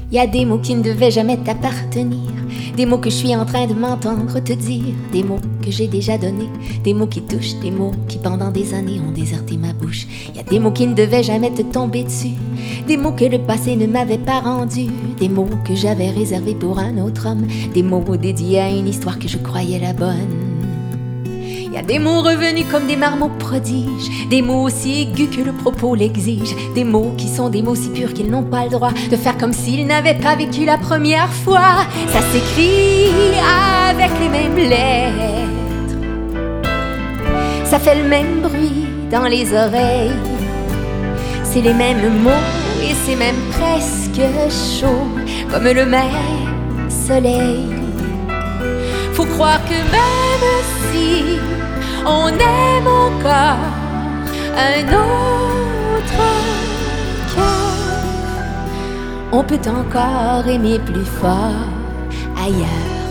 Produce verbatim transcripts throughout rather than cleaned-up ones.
Y a des mots qui ne devaient jamais t'appartenir, des mots que je suis en train de m'entendre te dire, des mots que j'ai déjà donnés, des mots qui touchent, des mots qui pendant des années ont déserté ma bouche. Y a des mots qui ne devaient jamais te tomber dessus, des mots que le passé ne m'avait pas rendus, des mots que j'avais réservés pour un autre homme, des mots dédiés à une histoire que je croyais la bonne. Y a des mots revenus comme des marmots prodiges, des mots aussi aigus que le propos l'exige, des mots qui sont des mots si purs qu'ils n'ont pas le droit de faire comme s'ils n'avaient pas vécu la première fois. Ça s'écrit avec les mêmes lettres, ça fait le même bruit dans les oreilles, c'est les mêmes mots et c'est même presque chaud comme le même soleil. Faut croire que même si on aime encore un autre cœur, on peut encore aimer plus fort ailleurs.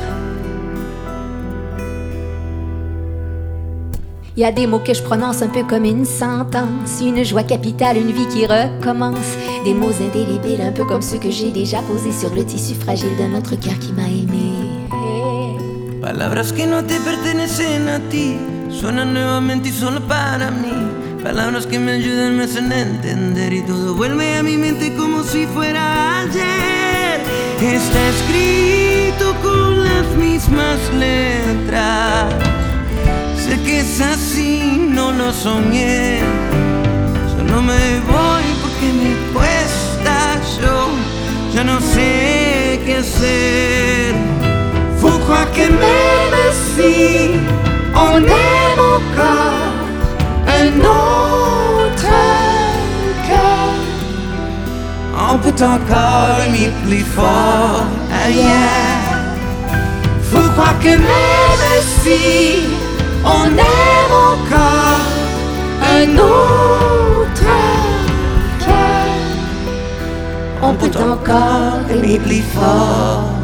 Il y a des mots que je prononce un peu comme une sentence, une joie capitale, une vie qui recommence, des mots indélébiles un peu comme ceux que j'ai déjà posés sur le tissu fragile d'un autre cœur qui m'a aimé. Palabras que no te pertenecen a ti, suenan nuevamente y solo para mí. Palabras que me ayudan, me hacen entender y todo vuelve a mi mente como si fuera ayer. Está escrito con las mismas letras, sé que es así, no lo soñé. Solo me voy porque me cuesta, yo ya no sé qué hacer. Faut croire que même si on aime encore un autre cœur, on peut encore aimer plus fort ailleurs. Faut croire que même si on aime encore un autre cœur, on peut encore aimer plus fort